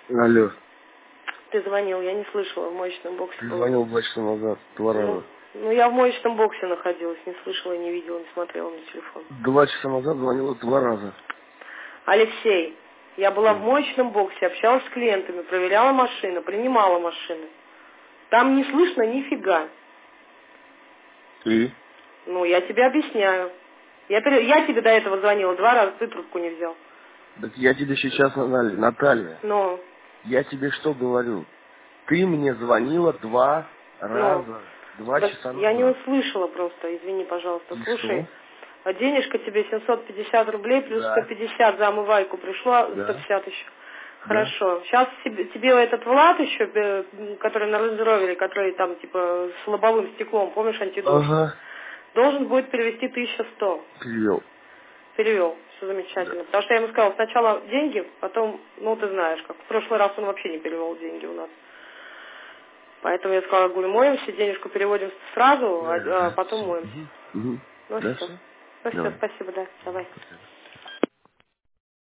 Алло. Ты звонил, я не слышала, в моечном боксе Ты была. звонил 2 часа назад, 2 раза. Ну, я в моечном боксе находилась, не слышала, не видела, не смотрела на телефон. 2 часа назад звонила 2 раза. Алексей, я была в моечном боксе, общалась с клиентами, проверяла машины, принимала машины. Там не слышно нифига. И? Ну, я тебе объясняю. Я тебе до этого звонила 2 раза, ты трубку не взял. Так я тебе сейчас, Наталья, Ну, я тебе что говорю? Ты мне звонила 2 раза, 2 часа я не назад. услышала просто, извини, пожалуйста. И Слушай, что? а денежка тебе 750 рублей плюс Да. 150 за омывайку пришло, Да. 150 еще. Да. Хорошо. Сейчас тебе этот Влад еще, который на Рейндж-Ровере, который там типа с лобовым стеклом, помнишь, антидот, Ага. должен будет перевести 1100. Перевел. Перевел. Все Да. замечательно. Потому что я ему сказала, сначала деньги, потом, ну ты знаешь, как в прошлый раз он вообще не перевел деньги у нас. Поэтому я сказала, говорю, моемся, денежку переводим сразу, а Да. потом Все. моемся. Угу. Ну Да, все. все. Ну все, Давай. спасибо, да. Давай. Спасибо.